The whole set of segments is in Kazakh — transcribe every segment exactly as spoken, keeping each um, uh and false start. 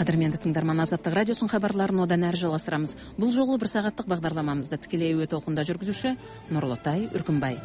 Қадірменді тыңдарман, Азаттық радиосын хабарларын одан әрі жалғастырамыз. Бұл жолы бір сағаттық бағдарламамызды тікелей әуе толқында жүргізуші Нұрлытай Үркімбай.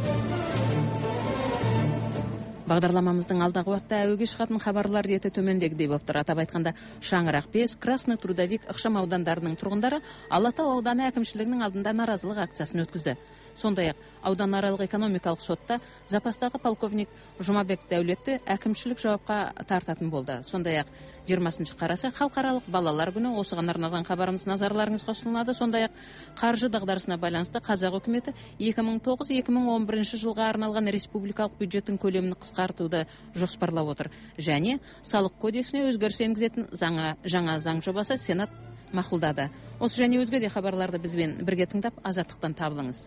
Бағдарламамыздың алдағы уақытта әуеге шығатын хабарлар реті төмендегідей болып тұр. Атап айтқанда, Шаңырақ бес, Красный Трудовик ықшам аудандарының тұрғындары Алатау ауданы әкімшілігінің алдында наразылық акциясын өткізді. Сондай-ақ ауданаралық экономикалық сотта запастағы полковник Жұмабек Дәулетті әкімшілік жауапқа тартатын болды. Сондай-ақ жиырмасыншы қараша халықаралық балалар күні, осыған арналған хабарымыз назарларыңызға ұсынылады. Сондай-ақ қаржы дағдарысына байланысты қазақ үкіметі екі мың тоғыз - екі мың он бірінші жылға арналған республикалық бюджеттің көлемін қысқартуды жоспарлап отыр. Және салық кодексіне өзгеріс енгізетін жаңа жаңа заң жобасы Сенат мақұлдады. Осы және өзге де хабарларды бізбен бірге тыңдап, Азаттықтан табылыңыз.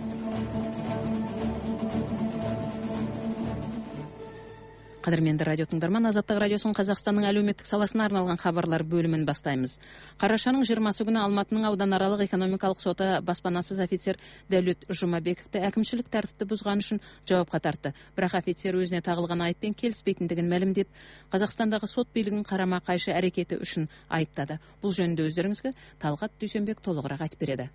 Қадірменді радио тыңдарман, Азаттық радиосын Қазақстанның әлеуметтік саласына арналған хабарлар бөлімін бастаймыз. Қарашаның жиырмасы күні Алматының ауданаралық экономикалық соты баспанасыз офицер Дәулет Жұмабековті әкімшілік тәртіпті бұзған үшін жауапқа тартты. Бірақ офицер өзіне тағылған айыппен келіспейтіндігін мәлімдеп, Қазақстандағы сот билігін қарама қайшы әрекеті үшін айыптады. Бұл жөнінде өздеріңізге Талғат Дүйсенбек толығырақ айтып береді.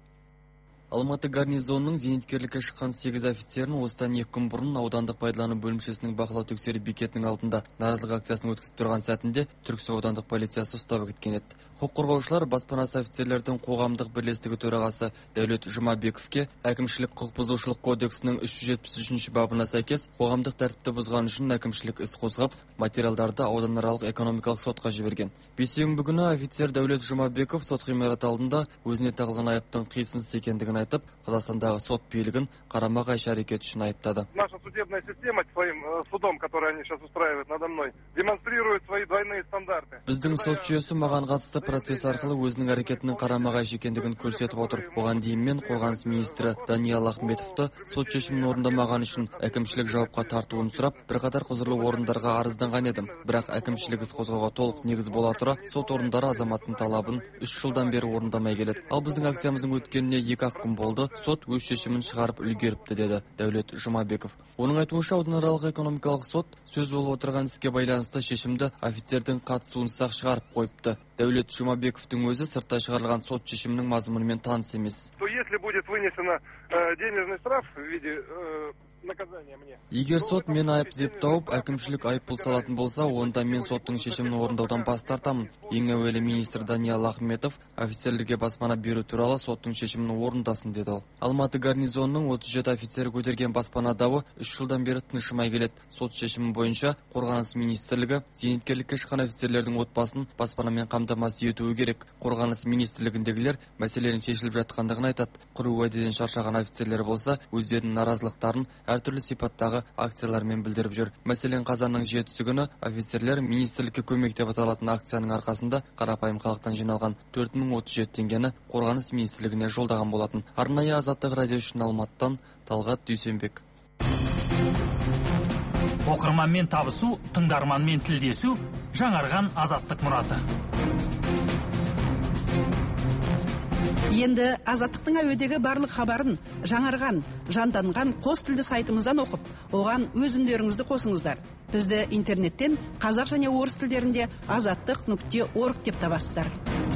Алматы гарнизонының зейнеткерлікке шыққан сегіз офицерін осыдан екі күн бұрын аудандық пайдалану бөлімшесінің бақылау тексеру бекетінің алдында наразылық акциясын өткізіп тұрған сәтінде Түрксіб аудандық полициясы ұстап кеткен еді. Құқық қорғаушылар баспанасы офицерлердің қоғамдық бірлестігі төрағасы Дәулет Жұмабековке әкімшілік құқық бұзушылық кодексінің үш жүз жетпіс үшінші бабына сәйкес қоғамдық тәртіпті бұзған үшін әкімшілік іс қозғап, материалдарды ауданаралық экономикалық сотқа жіберген. Бейсенбі күні офицер Дәулет Жұмабеков сот ғимараты алдында өзіне тағылған айыптың қисынсыз екендігін айтып, Қазақстандағы сот билігін қарама қайшы әрекет үшін айыптады. Наша судебная система своим судом, который они сейчас устраивают надо мной, демонстрирует свои двойные стандарты. Біздің сот жүйесі маған қатысты процесс арқылы өзінің әрекетінің қарама қайшы екендігін көрсетіп отыр. Оған дейін мен қорғаныс министрі Даниал Ахметовты сот шешімін орындамаған үшін әкімшілік жауапқа тартуын сұрап, бірқатар құзырлы орындарға арызданған едім. Бірақ әкімшілік іс қозғауға толық негіз бола тұра, сот орындары азаматтың талабын үш жылдан бері орындамай келеді. Ал біздің акциямыздың өткеніне екі-ақ күн болды, сот өз шешімін шығарып үлгеріпті, деді Дәулет Жұмабеков. Оның айтуынша, ауданаралық экономикалық сот сөз болып отырған іске байланысты шешімді офицердің қатысуынсыз шығарып қойыпты. Дәулет Жұмабековтың өзі сырттай шығарылған сот шешімінің мазмұнымен таныс емес. Если будет вынесено денежный штраф в виде наказания мне. Егер сот мен айып деп тауып, әкімшілік айыппұл салатын болса, онда мен соттың шешімін орындаудан бас тартамын. Ең әуелі министр Даниал Ахметов офицерлерге баспана беру туралы соттың шешімін орындасын, деді ол. Алматы гарнизонының отыз жеті офицері көтерген баспана дауы үш жылдан бері тыншымай келеді. Сот шешімі бойынша қорғаныс министрлігі зейнеткерлікке шыққан офицерлердің отбасын баспанамен қамтамасыз етуі керек. Қорғаныс министрлігіндегілер мәселенің шешіліп жатқандығын айтады. Құру уәдеден шаршаған офицерлер болса, өздерінің наразылықтарын әртүрлі сипаттағы акциялармен білдіріп жүр. Мәселен, қазанның жетісі күні офицерлер министрлікке көмек деп аталатын акцияның арқасында қарапайым халықтан жиналған төрт мың отыз жеті теңгені қорғаныс министрлігіне жолдаған болатын. Арнайы Азаттық радио үшін Алматыдан Талғат Дүйсенбек. Оқырманмен табысу, тыңдарманмен тілдесу, жаңарған Азаттық мұраты. Енді Азаттықтың әуедегі барлық хабарын жаңарған, жанданған қос тілді сайтымыздан оқып, оған өз үндеріңізді қосыңыздар. Бізді интернеттен қазақ және орыс тілдерінде азаттық нүкте орг деп табасыздар.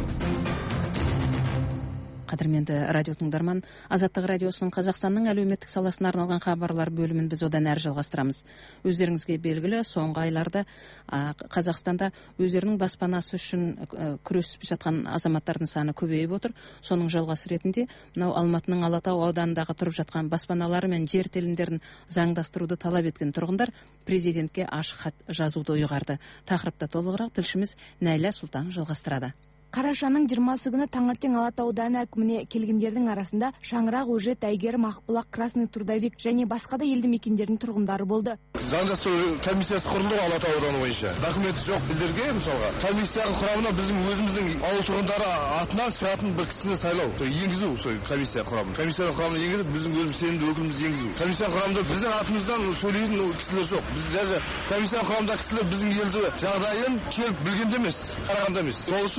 Қадірменді радио тыңдарман, Азаттық радиосының Қазақстанның әлеуметтік саласына арналған хабарлар бөлімін біз одан әрі жалғастырамыз. Өздеріңізге белгілі, соңғы айларда Қазақстанда өздерінің баспанасы үшін күресіп жатқан азаматтардың саны көбейіп отыр. Соның жалғасы ретінде, мынау Алматының Алатау ауданындағы тұрып жатқан баспаналары мен жер телімдерін заңдастыруды талап еткен тұрғындар президентке ашық хат жазуды ұйғарды. Тақырыпта толығырақ тілшіміз Нәйлә Сұлтан жалғастырады. Қарашаның жиырмасы күні таңертең Алатау ауданы әкіміне келгендердің арасында Шаңырақ, Өжет, Әйгерім, Ақбұлақ, Красный Трудовик және басқа да елді мекендердің тұрғындары болды. Заңдастыру комиссиясы құрылды Алатау ауданы бойынша. Документі жоқ білдерге, мысалға, комиссияның құрамына біздің өзіміздің ауыл тұрғындары атынан шығатын бір кісіні сайлау, енгізу сол комиссия құрамына. Комиссияның құрамына енгізіп, біздің өзіміз сенімді өкілімізді енгізу. Комиссия құрамында біздің атымыздан сөйлейтін кісілер жоқ. Біз даже комиссия құрамында кісілер біздің елді жағдайын келіп білгенде емес, қарағанда емес. Сол үшін біз жинап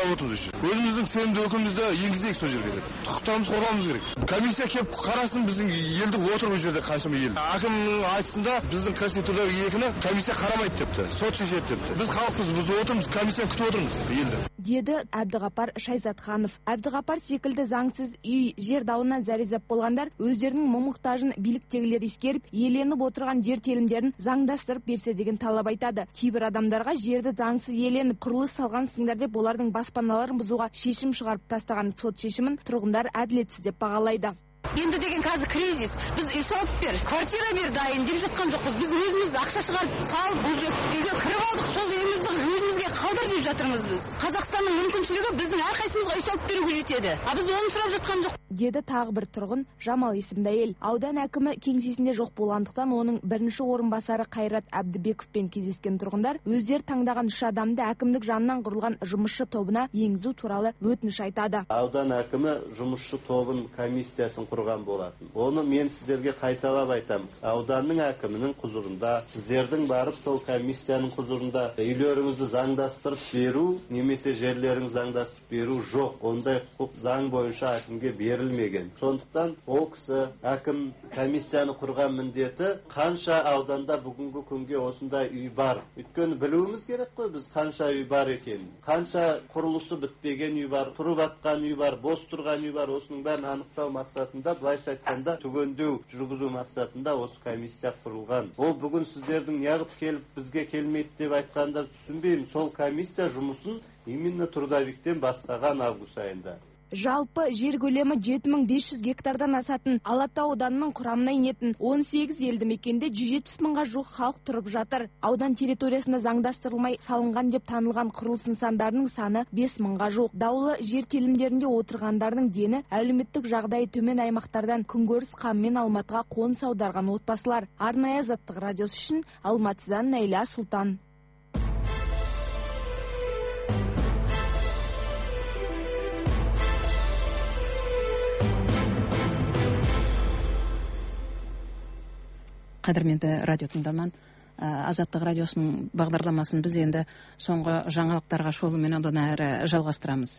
сұрап отырмыз еще. Өзіміздің сенімді өкілімізді енгізейік сол жерге деп. Құқықтарымызды қорғауымыз керек. Комиссия келіп қарасын, біздің елді отыр бұл жерде қаншама ел. Әкімнің айтысында біздің красный трудовик екіні комиссия қарамайды депті, сот шешеді депті. Біз халықпыз, біз отырмыз, комиссияны күтіп отырмыз елді. Деді Әбдіғапар Шайзатханов. Әбдіғапар секілді заңсыз үй жер дауынан зәрезап болғандар өздерінің мұң-мұқтажын биліктегілер ескеріп, иеленіп отырған жер телімдерін заңдастырып берсе деген талап айтады. Кейбір адамдарға жерді заңсыз иеленіп, құрылыс салғансыңдар деп олардың баспаналарын бұзуға шешім шығарып тастаған сот шешімін тұрғындар әділетсіз деп бағалайды. Енді деген қазір кризис. Біз үй салып бер, квартира бер дайын деп жатқан жоқпыз. Біз өзіміз ақша шығарып салып, уже үйге кіріп алдық, сол үйімізді өзімізге қалдыр деп жатырмыз біз. Қазақстанның мүмкіншілігі біздің әрқайсымызға үй салып беруге жетеді. А біз оны сұрап жатқан жоқ. Деді тағы бір тұрғын Жамал есімді әйел. Аудан әкімі кеңсесінде жоқ болғандықтан оның бірінші орынбасары Қайрат Әбдібековпен кездескен тұрғындар өздері таңдаған үш адамды әкімдік жанынан құрылған жұмысшы тобына енгізу туралы өтініш айтады. Аудан әкімі жұмысшы тобын комиссиясын құрған болатын. Оны мен сіздерге қайталап айтам. Ауданның әкімінің құзырында, сіздердің барып сол комиссияның құзырында үйлеріңізді заңдастырып беру, немесе жерлеріңізді заңдастырып беру жоқ. Ондай құқық заң бойынша әкімге берілмеген. Сондықтан ол кісі әкім комиссияны құрған міндеті қанша ауданда бүгінгі күнге осындай үй бар. Өйткені білуіміз керек қой біз қанша үй бар екенін. Қанша құрылысы бітпеген үй бар, тұрып атқан үй бар, бос тұрған үй бар. Осының бәрін анықтау мақсатында, былайша айтқанда түгендеу жүргізу мақсатында осы комиссия құрылған. Ол бүгін сіздердің неғып келіп бізге келмейді деп айтқандар түсінбеймін. Сол комиссия жұмысын именно трудовиктен бастаған август айында. Жалпы жер көлемі жеті мың бес жүз гектардан асатын Алатау ауданының құрамына енетін он сегіз елді мекенде жүз жетпіс мыңға жуық халық тұрып жатыр. Аудан территориясында заңдастырылмай салынған деп танылған құрылыс нысандарының саны бес мыңға жуық. Даулы жер телімдерінде отырғандардың дені әлеуметтік жағдайы төмен аймақтардан күнкөріс қамымен Алматыға қоныс аударған отбасылар. Арнайы Азаттық радиосы үшін Алматыдан Найля Сұлтан. Қадірменді радио тыңдарман, Азаттық радиосының бағдарламасын біз енді соңғы жаңалықтарға шолумен одан әрі жалғастырамыз.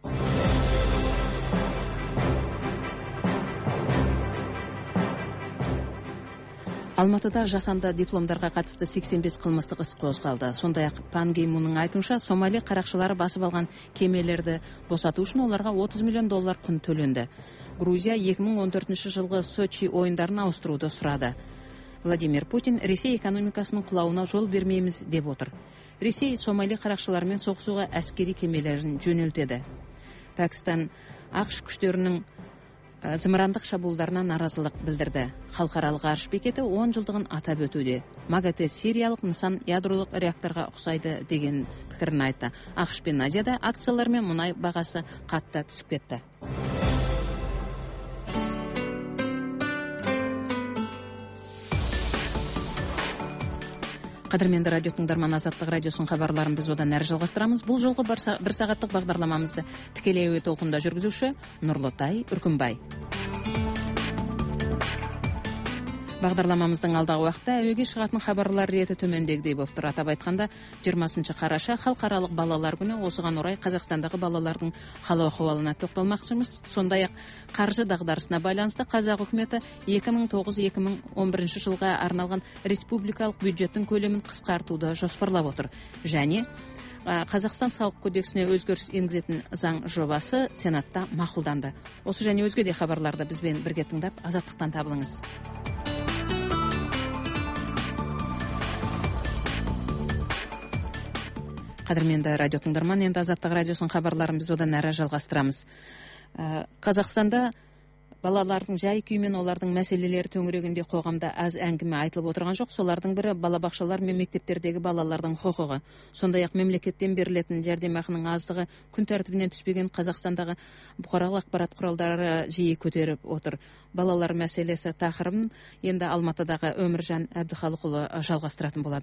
Алматыда жасанды дипломдарға қатысты сексен бес қылмыстық іс қозғалды. Сондай-ақ Пан Ги Мунның айтуынша, Сомали қарақшылары басып алған кемелерді босату үшін оларға отыз миллион доллар құн төленді. Грузия екі мың он төртінші жылғы Сочи ойындарын ауыстыруды сұрады. Владимир Путин Ресей экономикасының құлауына жол бермейміз деп отыр. Ресей Сомали қарақшыларымен соғысуға әскери кемелерін жөнелтеді. Пәкістан ақш күштерінің зымырандық шабуылдарына наразылық білдірді. Халықаралық ғарыш бекеті он жылдығын атап өтуде. МАГАТЭ сириялық нысан ядролық реакторға ұқсайды деген пікірін айтты. ақш пен Азияда акциялар мен мұнай бағасы қатты түсіп кетті. Қадірменді радио тыңдарман, Азаттық радиосының хабарларын біз одан әрі жалғастырамыз. Бұл жолғы бір сағаттық бағдарламамызды тікелей әуе толқында жүргізуші Нұрлытай Үркімбай. Бағдарламамыздың алдағы уақытта әуеге шығатын хабарлар реті төмендегідей болып тұр. Атап айтқанда жиырмасыншы қараша халықаралық балалар күні, осыған орай Қазақстандағы балалардың хал ахуалына тоқталмақшымыз. Сондай-ақ қаржы дағдарысына байланысты қазақ үкіметі екі мың тоғыз екі мың он бірінші жылға арналған республикалық бюджеттің көлемін қысқартуды жоспарлап отыр. Және Қазақстан салық кодексіне өзгеріс енгізетін заң жобасы Сенатта мақұлданды. Осы және өзге де хабарларды бізбен бірге тыңдап, азаттықтан табылыңыз. Қадірменді радио тыңдарман, енді Азаттық радиосының хабарларын біз одан әрі жалғастырамыз. Қазақстанда балалардың жай күйі мен олардың мәселелері төңірегінде қоғамда аз әңгіме айтылып отырған жоқ. Солардың бірі балабақшалар мен мектептердегі балалардың құқығы. Сондай-ақ мемлекеттен берілетін жәрдемақының аздығы күн тәртібінен түспеген Қазақстандағы бұқаралық ақпарат құралдары жиі көтеріп отыр. Балалар мәселесі тақырыбын енді Алматыдағы Өміржан Әбдіхалықұлы жалғастыратын болады.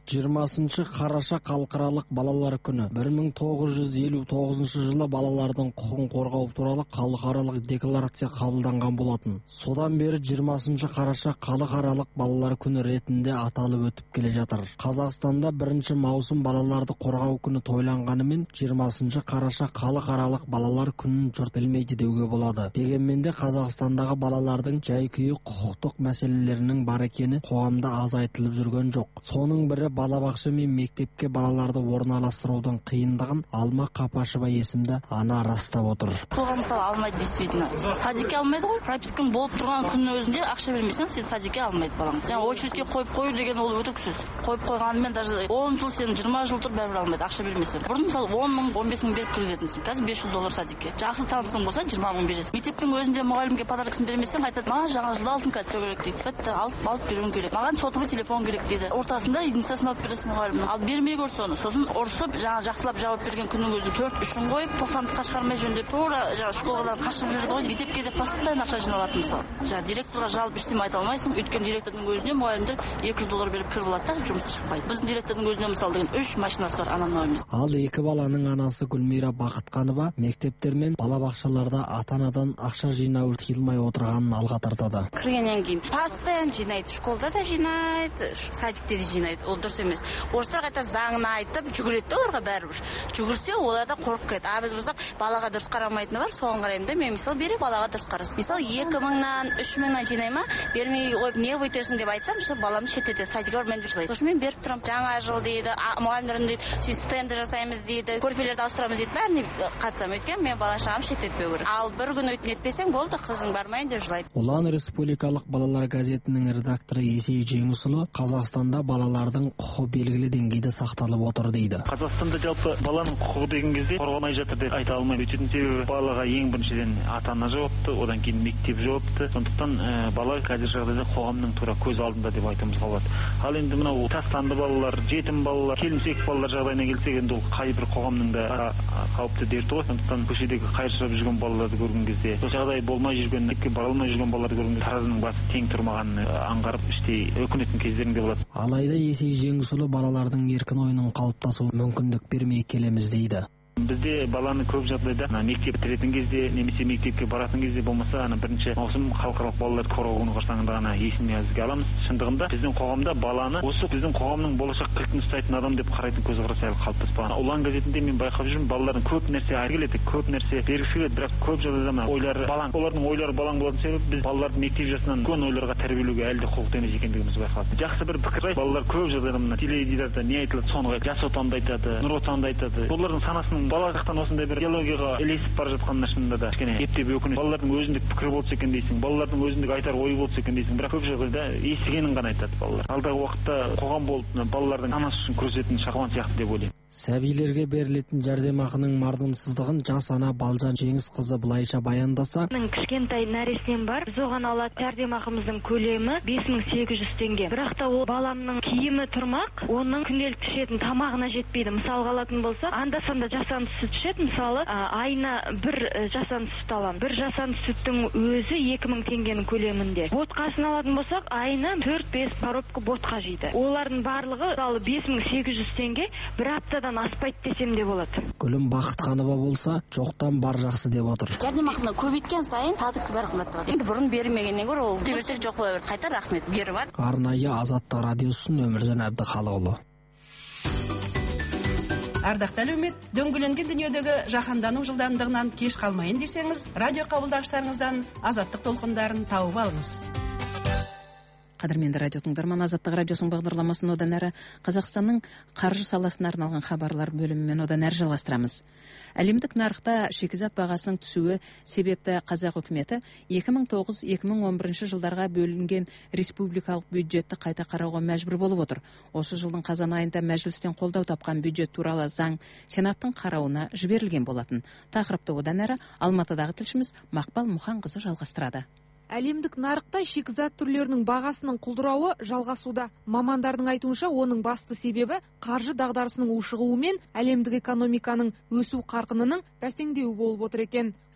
жиырмасынчы қараша халықаралық балалар күні. бір мың тоғыз жүз елу тоғызынчы жылы балалардың құқығын қорғау туралы халықаралық декларация қабылданған болатын. Содан бері жиырмасынчы қараша халықаралық балалар күні ретінде аталып өтіп келе жатыр. Қазақстанда бірінші маусым балаларды қорғау күні тойланғанымен, жиырмасынчы қараша халықаралық балалар күнін жұрт білмейді деуге болады. Дегенмен де Қазақстандағы балалардың жай-күйі құқықтық мәселелерінің бар екені қоғамда аз айтылып жүрген жоқ. Соның бірі балабақша мен мектепке балаларды орналастырудың қиындығын Алма Қапашева есімді ана растап отыр. Қоғам мысалы алмайды действительно. Садикке алмайды ғой. Пропискаң болып тұрған күннің өзінде ақша бермесең, сен садикке алмайды балаңды. Жаңа очередьке қойып қою деген ол өтірік сөз. Қойып қойғанымен даже он жыл сен жиырма жыл тұр бәрібір алмайды ақша бермесең. Бұрын мысалы он мың он бес мың беріп кіргізетінсің. Қазір бес жүз доллар садикке. Жақсы танысың болса жиырма мың бересің. Мектептің өзінде мұғалімге подаркасын бермесең, айтады, "Маған жаңа жылда алтын кольцо керек" дейді. Бітті, алып алып беруің керек. Маған сотовый телефон керек дейді. Ортасында единицасын алып бересің мұғалімнің. Ал бермей көрсе соны. Сосын ұрысып, жаңа жақсылап жауап берген күннің өзі төрт үшін қойып, тоқсандыққа шығармай жөндеп, тура жаңа школадан қашып жүреді ғой. Мектепке де постоянно ақша жиналатын мысалы. Жаңа директорға жалып ештеңе айта алмайсың. Өйткені директордың өзіне мұғалімдер екі жүз доллар беріп кіріп алады да жұмысқа шықпайды. Біздің директордың өзіне мысалы деген үш машинасы бар анам. Ал екі баланың анасы Гүлмира Бақытқанова мектептер мен балабақшаларда ата-анадан ақша жинау тыйылмай отырғанын алға тартады. Кіргеннен кейін постоянно жинайды, школда да жинайды, садикте де жинайды. Ол дұрыс емес. Орыстар қайта заңын айтып жүгіреді де оларға бәрібір. Жүгірсе олар да қорқып кетеді. А біз болсақ балаға дұрыс қарамайтыны бар, соған қараймын да. Мен мысалы бере балаға дұрыс қарасын. Мысалы екі мыңнан үш мыңнан жинай ма, бермей қойып не өйтесің деп айтсам, сол баламды шеттетеді. Садикке барып мен деп жылайды. Сосын мен беріп тұрамын. Жаңа жыл дейді, мұғалімдер үндейді, сөйтіп стенді жасаймыз дейді, көрпелерді ауыстырамыз дейді. Бәріне қатысамын. Өйткені мен бала шағам шеттетпеу керек. Ал бір күн өтін етпесең болды, қызың бармайын деп жылайды. Ұлан Республикалық балалар газетінің редакторы Есей Жеңісұлы Қазақстанда балалардың құқы белгілі деңгейде сақталып отыр дейді. Қазақстанда жалпы баланың құқығы деген кезде қорғалмай жатыр деп айта алмаймын. Өйтетін себебі балаға ең біріншіден ата-ана жауапты, одан кейін мектеп жауапты. Сондықтан ә, бала қазір жағдайда қоғамның тура көз алдында деп айтуымызға болады. Ал енді мынау тастанды балалар, жетім балалар, келімсек балалар жағдайына келсек, енді ол қай бір қоғамның да қауіпті дерті ғой. Сондықтан көшедегі қайыршылап жүрген балаларды көрген кезде, сол жағдай болмай жүрген, мектепке бара алмай жүрген балаларды көрген кезде таразының басы тең тұрмағанын аңғарып іштей өкінетін кездерінде болады. Алайда Есей Жеңісұлы балалардың еркін ойының қалыптасуына мүмкіндік бермей келеміз дейді. Бізде баланы көп жағдайда мектеп бітіретін кезде, немесе мектепке баратын кезде болмаса, ана бірінші маусым халықаралық балаларды қорғау күні қарсаңында ғана есіне азге аламыз. Шындығында біздің қоғамда баланы осы біздің қоғамның болашақ кілтін ұстайтын адам деп қарайтын көзқарас әлі қалыптаспаған. Ұлан газетінде мен байқап жүрмін, балалардың көп нәрсе айтып келеді, көп нәрсе бергісі келеді, бірақ көп жағдайда мына ойлары балаң. Олардың ойлары балаң болатын себебі біз балаларды мектеп жасынан үлкен ойларға тәрбиелеуге әлі де құлықты емес екендігімізді байқадық. Жақсы бір пікір айтып, балалар көп жағдайда мына теледидарда не айтылады, соны жас отанды айтады, нұр отанды айтады. Олардың санасының бала жақтан осындай бір идеологияға ілесіп бара жатқанына шынында да кішкене ептеп өкінеді. Балалардың өзіндік пікірі болса екен дейсің, балалардың өзіндік айтар ойы болса екен дейсің, бірақ көп жағдайда естігенін ғана айтады балалар. Алдағы уақытта қоғам болып балалардың санасы үшін күресетін шағуан сияқты деп ойлаймын. Сәбилерге берілетін жәрдемақының мардымсыздығын жас ана Балжан Жеңісқызы былайша баяндаса: "Менің кішкентай нәрестем бар. Біз оған алатын жәрдемақымыздың көлемі бес мың сегіз жүз теңге. Бірақ та ол баламның киімі тұрмақ, оның күнделікті ішетін тамағына жетпейді. Мысалға алатын болсақ, анда-санда жасанды сүт ішеді. Мысалы, айына бір жасанды сүт аламын. Бір жасанды сүттің өзі екі мың теңгенің көлемінде. Ботқасын алатын болсақ, айына төрт бес коробка ботқа жейді. Олардың барлығы мысалы бес мың сегіз жүз теңге, бір апта аспайды десем де болады." Гүлім Бақытқанова болса, жоқтан бар жақсы деп отыр. Жәрдемақыны көбейткен сайын продукты бәрі қымбаттап. Енді бұрын бермегеннен гөрі ол берсек жоқ бола берді. Қайта рахмет беріп ат. Арнайы Азаттық радиосы үшін Өміржан Әбдіхалықұлы. Ардақты әлеумет, дөңгеленген дүниедегі жаһандану жылдамдығынан кеш қалмайын десеңіз, радио қабылдағыштарыңыздан Азаттық толқындарын тауып алыңыз. Қадірменді радио тыңдарман, Азаттық радиосының бағдарламасын одан әрі Қазақстанның қаржы саласына арналған хабарлар бөлімімен одан әрі жалғастырамыз. Әлемдік нарықта шикізат бағасының түсуі себепті қазақ үкіметі екі мың тоғыз - екі мың он бірінші жылдарға бөлінген республикалық бюджетті қайта қарауға мәжбүр болып отыр. Осы жылдың қазан айында мәжілістен қолдау тапқан бюджет туралы заң Сенаттың қарауына жіберілген болатын. Тақырыпты одан әрі Алматыдағы тілшіміз Мақпал Мұханқызы жалғастырады. Әлемдік нарықта шикізат түрлерінің бағасының құлдырауы жалғасуда. Мамандардың айтуынша, оның басты себебі қаржы дағдарысының ушығуы мен әлемдік экономиканың өсу қарқынының бәсеңдеуі болып отыр екен.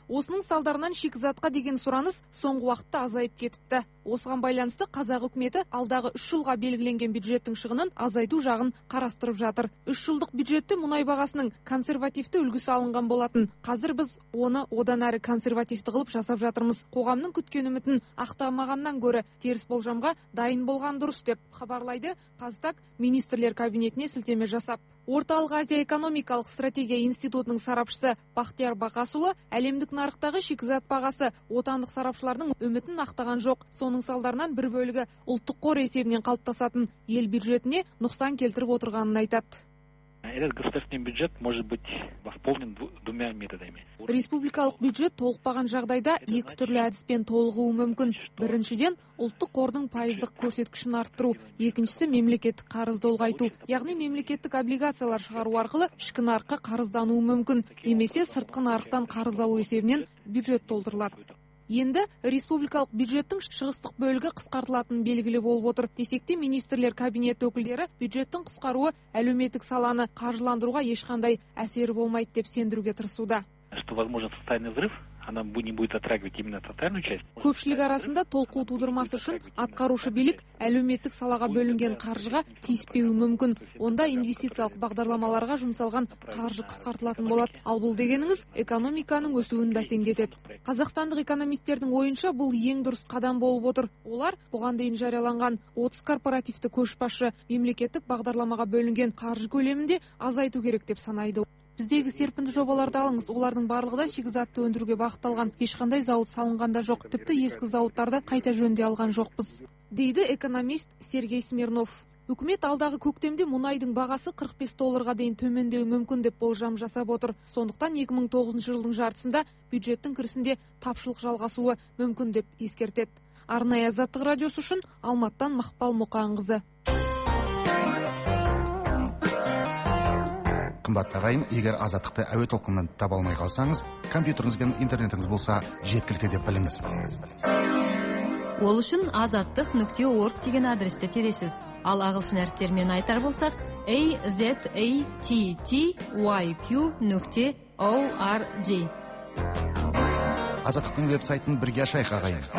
Осының салдарынан шикізатқа деген сұраныс соңғы уақытта азайып кетіпті. Осыған байланысты қазақ үкіметі алдағы үш жылға белгіленген бюджеттің шығынын азайту жағын қарастырып жатыр. Үш жылдық бюджетте мұнай бағасының консервативті үлгісі алынған болатын. Қазір біз оны одан әрі консервативті қылып жасап жатырмыз. Қоғамның күткен үмітін ақтамағаннан гөрі теріс болжамға дайын болған дұрыс деп хабарлайды Қазтаг министрлер кабинетіне сілтеме жасап. Орталық Азия экономикалық стратегия институтының сарапшысы Бақтияр Бақасұлы әлемдік нарықтағы шикізат бағасы отандық сарапшылардың үмітін ақтаған жоқ. Соның салдарынан бір бөлігі ұлттық қор есебінен қалыптасатын ел бюджетіне нұқсан келтіріп отырғанын айтады. Этот государственный бюджет может быть восполнен двумя методами. Республикалық бюджет толықпаған жағдайда екі түрлі әдіспен толығуы мүмкін. Біріншіден, ұлттық қордың пайыздық көрсеткішін арттыру, екіншісі мемлекеттік қарызды ұлғайту, яғни мемлекеттік облигациялар шығару арқылы ішкі нарыққа қарыздануы мүмкін, немесе сыртқы нарықтан қарыз алу есебінен бюджет толтырылады. Енді республикалық бюджеттің шығыстық бөлігі қысқартылатын белгілі болып отыр. Десекте министрлер кабинет өкілдері бюджеттің қысқаруы әлеуметтік саланы қаржыландыруға ешқандай әсері болмайды деп сендіруге тырысуда. Что возможен социальный взрыв, она не будет затрагивать именно социальную часть. Көпшілік арасында толқу тудырмасы үшін атқарушы билік әлеуметтік салаға бөлінген қаржыға тиіспеуі мүмкін. Онда инвестициялық бағдарламаларға жұмсалған қаржы қысқартылатын болады. Ал бұл дегеніңіз экономиканың өсуін бәсеңдетеді. Қазақстандық экономистердің ойынша бұл ең дұрыс қадам болып отыр. Олар бұған дейін жарияланған отыз корпоративті көшбасшы мемлекеттік бағдарламаға бөлінген қаржы көлемінде азайту керек деп санайды. Біздегі серпінді жобаларды алыңыз, олардың барлығы да шикізатты өндіруге бағытталған. Ешқандай зауыт салынғанда жоқ, тіпті ескі зауыттарды қайта жөнде алған жоқпыз, дейді экономист Сергей Смирнов. Үкімет алдағы көктемде мұнайдың бағасы қырық бес долларға дейін төмендеуі мүмкін деп болжам жасап отыр. Сондықтан екі мың тоғызыншы жылдың жартысында бюджеттің кірісінде тапшылық жалғасуы мүмкін деп ескертеді. Арнайы Азаттық радиосы үшін Алматтан Мақпал Мұқанқызы. Қымбат ағайын, егер Азаттықты әуе толқынынан таба алмай қалсаңыз, компьютеріңіз бен интернетіңіз болса жеткілікті деп біліңіз. Ол үшін азаттық нүкте орг деген адресті тересіз. Ал ағылшын әріптермен айтар болсақ, a z a t t y q нүкте org. Азаттықтың веб-сайтын бірге ашайық ағайын.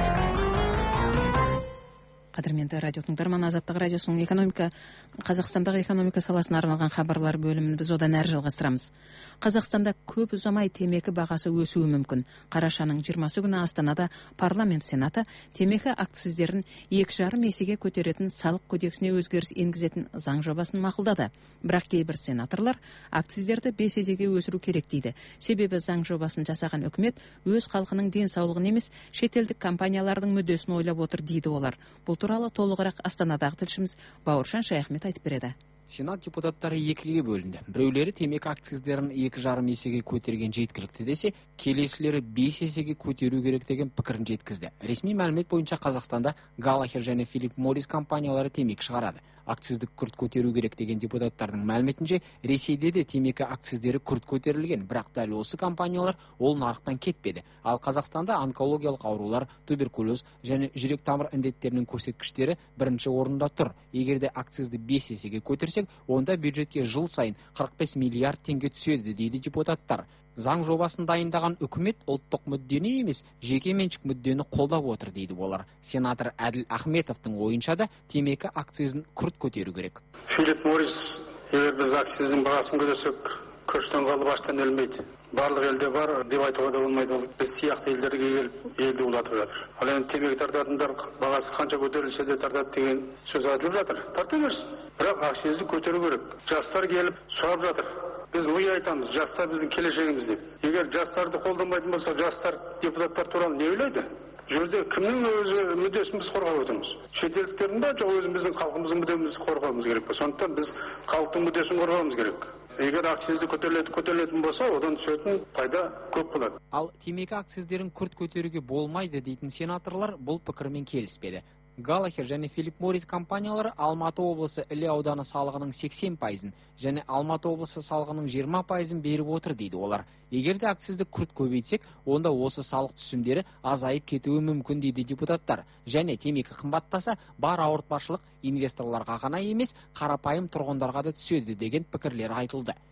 Қадірменді радио тыңдарман, Азаттық радиосының экономика, Қазақстандағы экономика саласына арналған хабарлар бөлімін біз одан әрі жалғастырамыз. Қазақстанда көп ұзамай темекі бағасы өсуі мүмкін. Қарашаның жиырмасы күні Астанада парламент сенаты темекі акциздерін екі жарым есеге көтеретін салық кодексіне өзгеріс енгізетін заң жобасын мақұлдады. Бірақ кейбір сенаторлар акциздерді бес есеге өсіру керек дейді. Себебі заң жобасын жасаған үкімет өз халқының денсаулығын емес, шетелдік компаниялардың мүддесін ойлап отыр дейді олар. Бұл туралы толығырақ Астанадағы тілшіміз Бауыржан Шаяхмет айтып береді. Сенат депутаттары екіге бөлінді. Біреулері темекі акциздерін екі жарым есеге көтерген жеткілікті десе, келесілері бес есеге көтеру керек деген пікірін жеткізді. Ресми мәлімет бойынша Қазақстанда Галлахер және Филип Моррис компаниялары темекі шығарады. Акциздік күрт көтеру керек деген депутаттардың мәліметінше, Ресейде де темекі акциздері күрт көтерілген, бірақ дәл осы компаниялар ол нарықтан кетпеді. Ал Қазақстанда онкологиялық аурулар, туберкулез және жүрек тамыр індеттерінің көрсеткіштері бірінші орында тұр. Егерде акцизді бес есеге көтерсек, онда бюджетке жыл сайын қырық бес миллиард теңге түседі дейді депутаттар. Заң жобасын дайындаған үкімет ұлттық мүддені емес, жеке меншік мүддені қолдап отыр дейді олар. Сенатор Әділ Ахметовтың ойынша да темекі акцизін күрт көтеру керек. Филип Моррис, егер біз акциздің бағасын көтерсек, көштен қалып аштан өлмейді. Барлық елде бар деп айтуға да болмайды. Ол біз сияқты елдерге келіп елді улатып жатыр. Ал енді темекі тартатындар бағасы қанша көтерілсе де тартады деген сөз айтылып жатыр. Тарта берсін. Бірақ акцизді көтеру керек. Жастар келіп сұрап жатыр. Біз ой айтамыз, жастар біздің келешегіміз деп. Егер жастарды қолданбайтын болса, жастар депутаттар туралы не ойлайды? Жүрде кімнің өзі мүддесін біз қорғап отырмыз? Шетелдіктердің ба, жоқ өзіміздің халқымыздың мүддемізді қорғауымыз керек пе? Сондықтан біз халықтың мүддесін қорғауымыз керек. Егер акцизді көтерілетін болса, одан түсетін пайда көп болады. Ал темекі акциздерін күрт көтеруге болмайды дейтін сенаторлар бұл пікірмен келіспеді. Галлахер және Филип Моррис компаниялары Алматы облысы Іле ауданы салығының сексен пайызын және Алматы облысы салығының жиырма пайызын беріп отыр дейді олар. Егерде акцизді күрт көбейтсек, онда осы салық түсімдері азайып кетуі мүмкін дейді депутаттар. Және темекі қымбаттаса, бар ауыртпашылық инвесторларға ғана емес, қарапайым тұрғындарға да түседі деген пікірлер айтылды.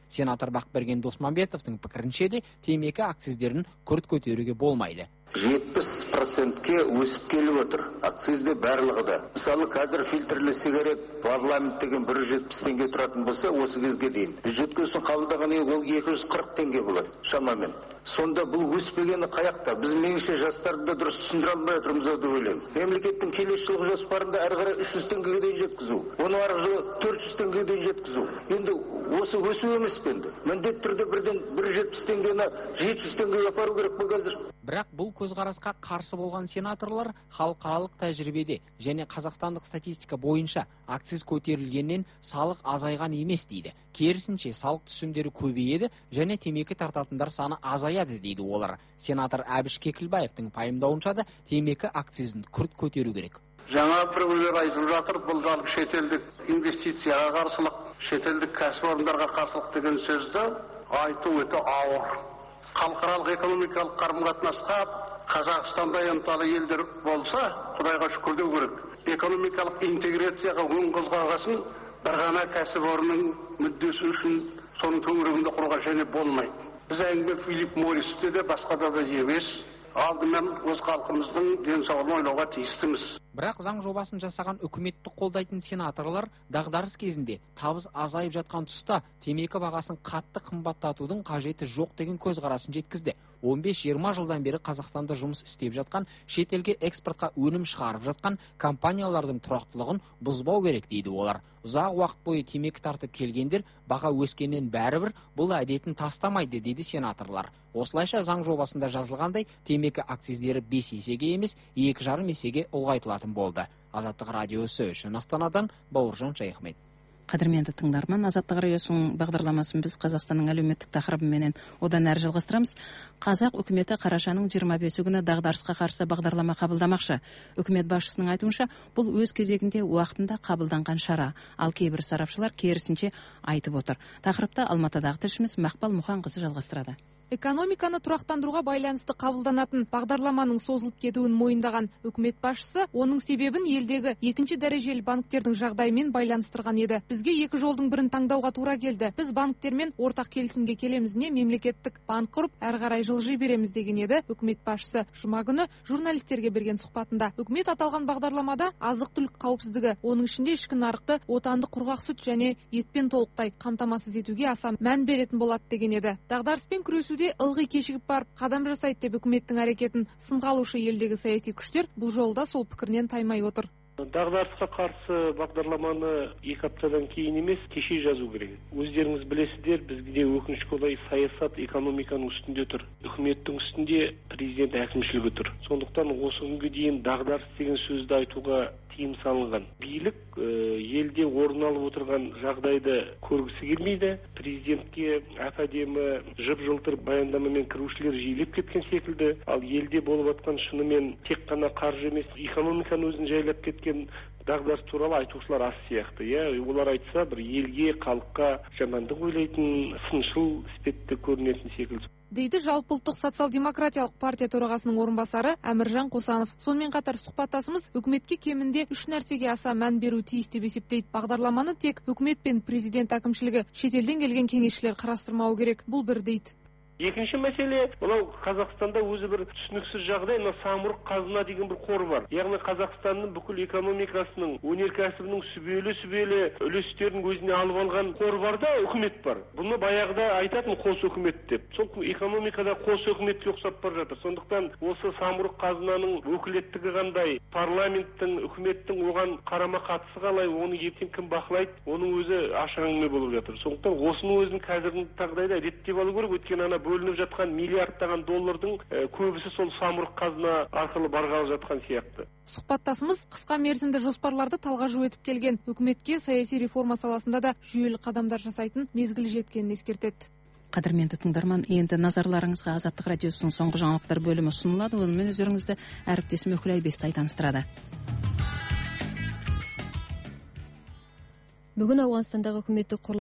Сенатор Бақберген Досманбетовтың пікірінше де темекі акциздерін күрт көтеруге болмайды. жетпіс процентке өсіп келіп отыр. Акцизде барлығы да. Мысалы, қазір фильтрлі сигарет парламент деген бір жүз жетпіс теңге тұратын болса, осы кезге дейін. Бюджетке қабылдаған ол екі жүз қырық теңге болады, шамамен. Сонда бұл өспегені қаяқта? Біз меніңше жастарды да дұрыс түсіндіре алмай отырмыз деп ойлаймын. Мемлекеттің келесі жылғы жоспарында әрі қарай үш жүз теңгеге дейін жеткізу. Оны арғы жылы төрт жүз теңгеге дейін жеткізу. Енді осы өсу емес пе енді? Міндетті түрде бірден бір жүз жетпіс теңгені жеті жүз теңгеге апару керек пе қазір? Бірақ бұл көзқарасқа қарсы болған сенаторлар халықаралық тәжірибеде және қазақстандық статистика бойынша акциз көтерілгеннен салық азайған емес дейді. Керісінше салық түсімдері көбейеді және темекі тартатындар саны азаяды дейді олар. Сенатор Әбіш Кекілбаевтың пайымдауынша да темекі акцизін күрт көтеру керек. Жаңа біреулер айтылып жатыр, бұл жалпы шетелдік инвестицияға қарсылық, шетелдік кәсіпорындарға қарсылық деген сөзді айту өте ауыр. Халықаралық экономикалық қарым-қатынасқа Қазақстандай ынталы елдер болса, Құдайға шүкір деу керек. Экономикалық интеграцияға оң қозғалғасын бір ғана кәсіпорынның мүддесі үшін соның төңірегінде құруға және болмайды. Біз әңгіме Филипп Морристе де басқада да емес, алдымен өз халқымыздың денсаулығын ойлауға тиістіміз. Бірақ заң жобасын жасаған үкіметті қолдайтын сенаторлар дағдарыс кезінде табыс азайып жатқан тұста темекі бағасын қатты қымбаттатудың қажеті жоқ деген көзқарасын жеткізді. он бес жиырма жылдан бері Қазақстанда жұмыс істеп жатқан, шетелге экспортқа өнім шығарып жатқан компаниялардың тұрақтылығын бұзбау керек дейді олар. Ұзақ уақыт бойы темекі тартып келгендер баға өскеннен бәрібір бұл әдетін тастамайды дейді сенаторлар. Осылайша заң жобасында жазылғандай темекі акциздері бес есеге емес екі жарым есеге ұлғайтылатын болды. Азаттық радиосы үшін Астанадан Бауыржан Шайхмет. Қадірменді тыңдарман, Азаттық радиосының бағдарламасын біз Қазақстанның әлеуметтік тақырыбымен одан әрі жалғастырамыз. Қазақ үкіметі қарашаның жиырма бесі күні дағдарысқа қарсы бағдарлама қабылдамақшы. Үкімет басшысының айтуынша, бұл өз кезегінде уақытында қабылданған шара, ал кейбір сарапшылар керісінше айтып отыр. Тақырыпты Алматыдағы тілшіміз Мақпал Мұханқызы жалғастырады. Экономиканы тұрақтандыруға байланысты қабылданатын бағдарламаның созылып кетуін мойындаған үкімет басшысы оның себебін елдегі екінші дәрежелі банктердің жағдайымен байланыстырған еді. Бізге екі жолдың бірін таңдауға тура келді. Біз банктермен ортақ келісімге келеміз не мемлекеттік банк құрып әрі қарай жылжи береміз деген еді үкімет басшысы жұма күні журналистерге берген сұхбатында. Үкімет аталған бағдарламада азық-түлік қауіпсіздігі, оның ішінде ішкі нарықты отандық құрғақ сүт және етпен толықтай қамтамасыз етуге аса мән беретін болады деген еді. Дағдарыспен күресу ылғи кешігіп барып қадам жасайды деп үкіметтің әрекетін сынға алушы елдегі саяси күштер бұл жолда сол пікірінен таймай отыр. Дағдарысқа қарсы бағдарламаны екі аптадан кейін емес, кеше жазу керек. Өздеріңіз білесіздер, бізде өкінішке орай саясат экономиканың үстінде тұр. Үкіметтің үстінде президент әкімшілігі тұр. Сондықтан осы күнге дейін дағдарыс деген сөзді айтуға тыйым салынған. Билік елде орын алып отырған жағдайды көргісі келмейді. Президентке әп-әдемі жып-жылтыр баяндамамен кірушілер жиілеп кеткен секілді. Ал елде болып жатқан шынымен тек қана қаржы емес, экономиканы өзін жайлап кеткен дағдарыс туралы айтушылар аз сияқты. Иә, олар айтса, бір елге, халыққа жамандық ойлайтын, сыншыл іспетті көрінетін секілді. Дейді жалпыұлттық социал-демократиялық партия төрағасының орынбасары Әміржан Қосанов. Сонымен қатар сұхбаттасымыз үкіметке кемінде үш нәрсеге аса мән беру тиіс деп есептейді. Бағдарламаны тек үкімет пен президент әкімшілігі, шетелден келген кеңесшілер қарастырмауы керек. Бұл бір дейді. Екінші мәселе, мынау Қазақстанда өзі бір түсініксіз жағдай, мына самұрық қазына деген бір қор бар. Яғни Қазақстанның бүкіл экономикасының, өнеркәсібінің сүбелі-сүбелі үлестерін өзіне алып алған қор бар да, үкімет бар. Бұны баяғыда айтатын қос үкімет деп. Сол экономикада қос үкіметке ұқсап бара жатыр. Сондықтан осы самұрық қазынаның өкілеттігі қандай, парламенттің, үкіметтің оған қарама қатысы қалай, оны ертең кім бақылайды, оның өзі ашық әңгіме болып жатыр. Сондықтан осының өзін қазіргі жағдайда реттеп алу керек. Өйткені ана бөлініп жатқан миллиардтаған доллардың көбісі сол самұрық қазына арқылы барғалы жатқан сияқты. Сұхбаттасымыз қысқа мерзімді жоспарларды талғажу етіп келген үкіметке саяси реформа саласында да жүйелі қадамдар жасайтын мезгіл жеткенін ескертеді. Қадірменді тыңдарман, енді назарларыңызға Азаттық радиосының соңғы жаңалықтар бөлімі ұсынылады. Онымен өздеріңізді әріптесім Өкілай Бестай таныстырады. Бүгін Ауғанстандағы үкіметтік